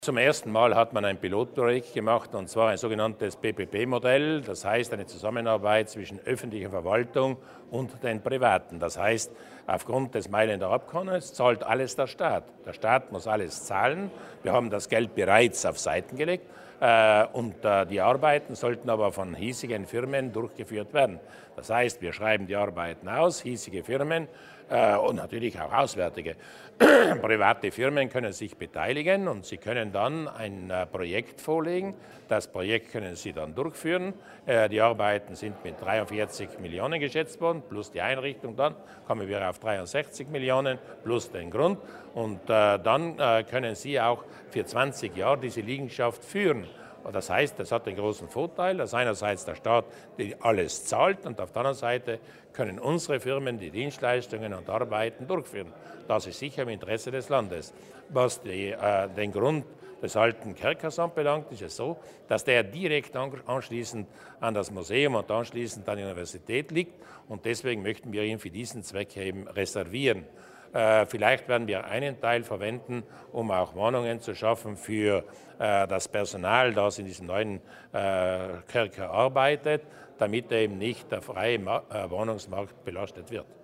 Zum ersten Mal hat man ein Pilotprojekt gemacht, und zwar ein sogenanntes PPP-Modell, das heißt eine Zusammenarbeit zwischen öffentlicher Verwaltung und den Privaten. Das heißt, aufgrund des Mailänder Abkommens zahlt alles der Staat. Der Staat muss alles zahlen. Wir haben das Geld bereits auf Seiten gelegt und die Arbeiten sollten aber von hiesigen Firmen durchgeführt werden. Das heißt, wir schreiben die Arbeiten aus, hiesige Firmen und natürlich auch auswärtige. Private Firmen können sich beteiligen und sie können dann ein Projekt vorlegen. Das Projekt können sie dann durchführen. Die Arbeiten sind mit 43 Millionen geschätzt worden, plus die Einrichtung. Dann kommen wir auf 63 Millionen plus den Grund. Und dann können sie auch für 20 Jahre diese Liegenschaft führen. Und das heißt, das hat den großen Vorteil, dass einerseits der Staat alles zahlt und auf der anderen Seite können unsere Firmen die Dienstleistungen und Arbeiten durchführen. Das ist sicher im Interesse des Landes. Was den Grund des alten Kerkers anbelangt, ist es so, dass der direkt anschließend an das Museum und anschließend an die Universität liegt. Und deswegen möchten wir ihn für diesen Zweck eben reservieren. Vielleicht werden wir einen Teil verwenden, um auch Wohnungen zu schaffen für das Personal, das in diesem neuen Kerker arbeitet, damit eben nicht der freie Wohnungsmarkt belastet wird.